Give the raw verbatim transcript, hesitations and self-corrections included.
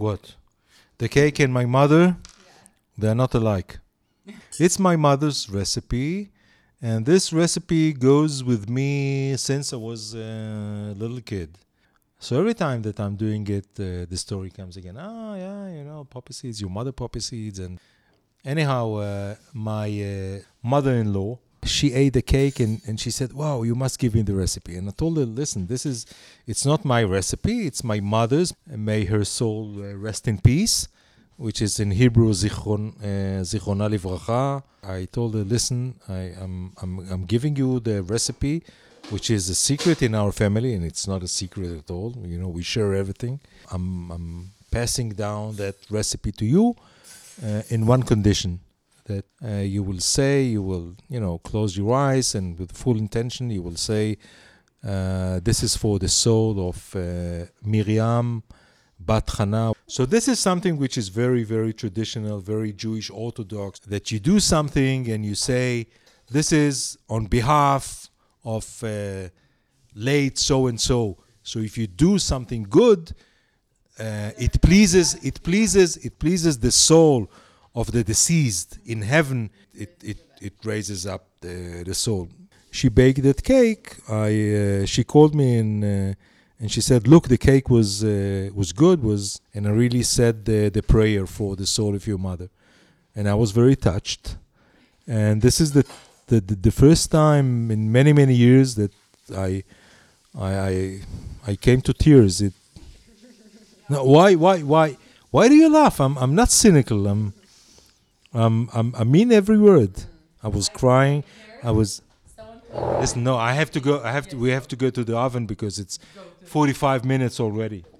What? The cake and my mother, they're not alike. It's my mother's recipe, and this recipe goes with me since I was a little kid. So every time that I'm doing it, uh, the story comes again. Ah, yeah, you know, poppy seeds, your mother poppy seeds. And anyhow, uh, my uh, mother-in-law, she ate the cake and, and she said, wow, you must give me the recipe. And I told her, listen, this is, it's not my recipe, it's my mother's. And may her soul uh, rest in peace, which is in Hebrew, Zichron, uh, Zichrona Livracha. I told her, listen, I, I'm, I'm, I'm giving you the recipe, which is a secret in our family, and it's not a secret at all. You know, we share everything. I'm, I'm passing down that recipe to you uh, in one condition, that uh, you will say, you will, you know, close your eyes, and with full intention, you will say, uh, this is for the soul of uh, Miriam Bat Chana. So this is something which is very, very traditional, very Jewish Orthodox, that you do something and you say, this is on behalf of uh, late so-and-so. So if you do something good, uh, it pleases, it pleases, it pleases the soul of the deceased in heaven. It it, it raises up the, the soul. She baked that cake. I uh, she called me and uh, and she said, "Look, the cake was uh, was good. Was and I really said the the prayer for the soul of your mother," and I was very touched. And this is the The, the the first time in many many years that I I I, I came to tears. It no, why why why why do you laugh? I'm I'm not cynical. I'm I'm, I'm I mean every word. I was crying. I was. Listen, no, I have to go. I have to. We have to go to the oven because it's forty-five minutes already.